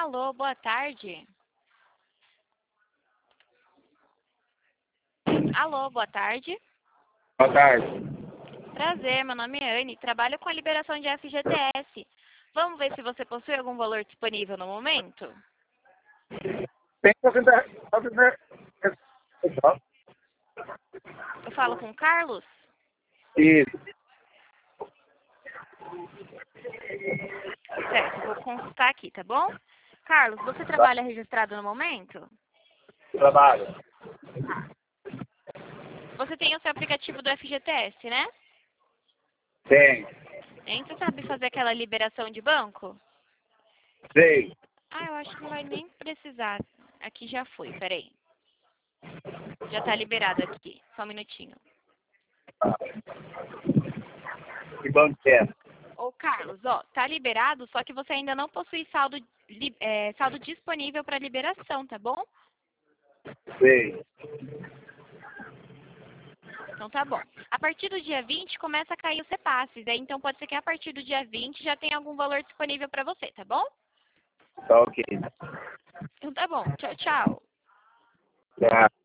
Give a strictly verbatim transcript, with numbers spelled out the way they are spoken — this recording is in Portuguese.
Alô, boa tarde. Alô, boa tarde. Boa tarde. Prazer, meu nome é Anne, trabalho com a liberação de F G T S. Vamos ver se você possui algum valor disponível no momento? Tem que fazer... Eu falo com o Carlos? Isso. Certo, vou consultar aqui, tá bom? Carlos, você trabalha registrado no momento? Trabalho. Você tem o seu aplicativo do F G T S, né? Tem. Hein? Você sabe fazer aquela liberação de banco? Sei. Ah, eu acho que não vai nem precisar. Aqui já foi, peraí. Já tá liberado aqui. Só um minutinho. Que banco que é? Ô, Carlos, ó, tá liberado, só que você ainda não possui saldo, li- é, saldo disponível para liberação, tá bom? Sei. Então tá bom. A partir do dia vinte começa a cair os repasses, né? Então pode ser que a partir do dia vinte já tenha algum valor disponível para você, tá bom? Tá ok. Então tá bom. Tchau, tchau. Tá.